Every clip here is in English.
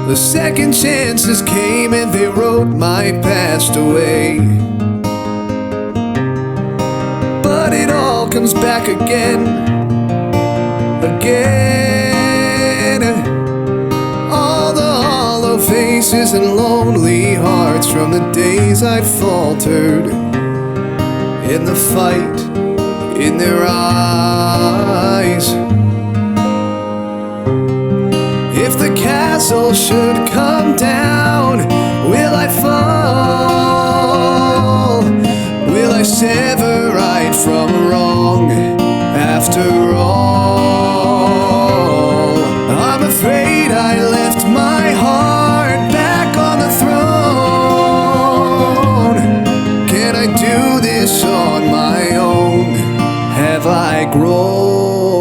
The second chances came and they wrote my past away. But it all comes back again. All the hollow faces and lonely hearts from the days I faltered in the fight in their eyes. If the castle should come down, will I fall? Will I sever right from wrong after all? I'm afraid I left my heart back on the throne. Can I do this on my own? Have I grown?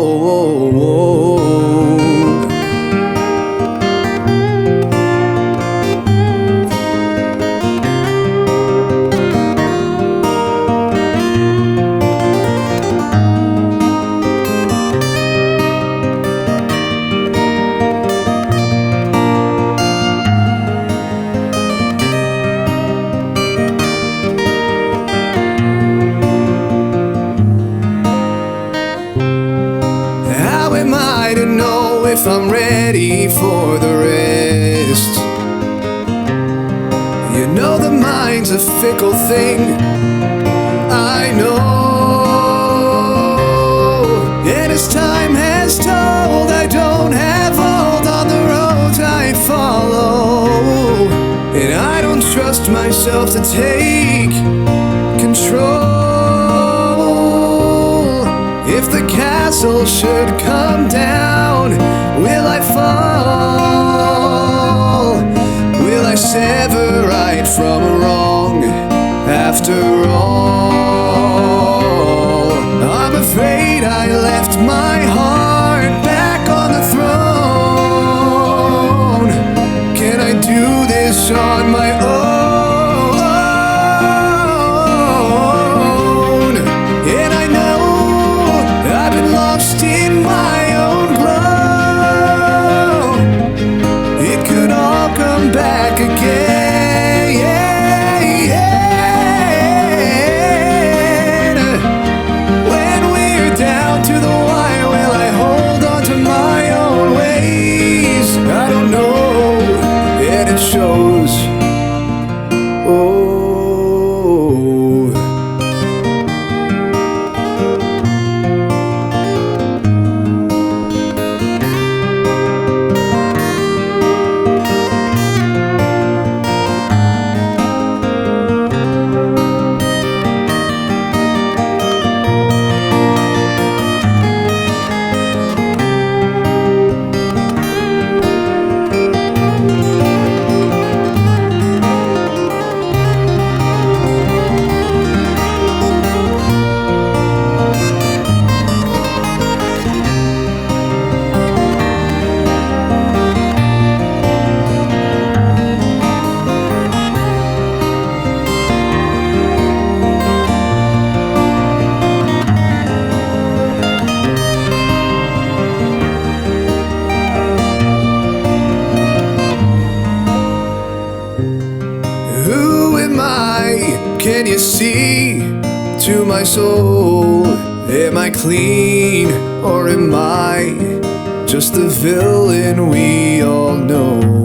To know if I'm ready for the rest. You know the mind's a fickle thing, I know. And as time has told, I don't have hold on the roads I follow. And I don't trust myself to take control. If the castle should come down, will I fall? Will I sever right from wrong after all? I'm afraid I left my heart back on the throne. Can I do this on my own? In my own blood, it could all come back again. When we're down to the wire, will I hold on to my own ways? I don't know, and it shows. Oh. Can you see to my soul? Am I clean or am I just the villain we all know?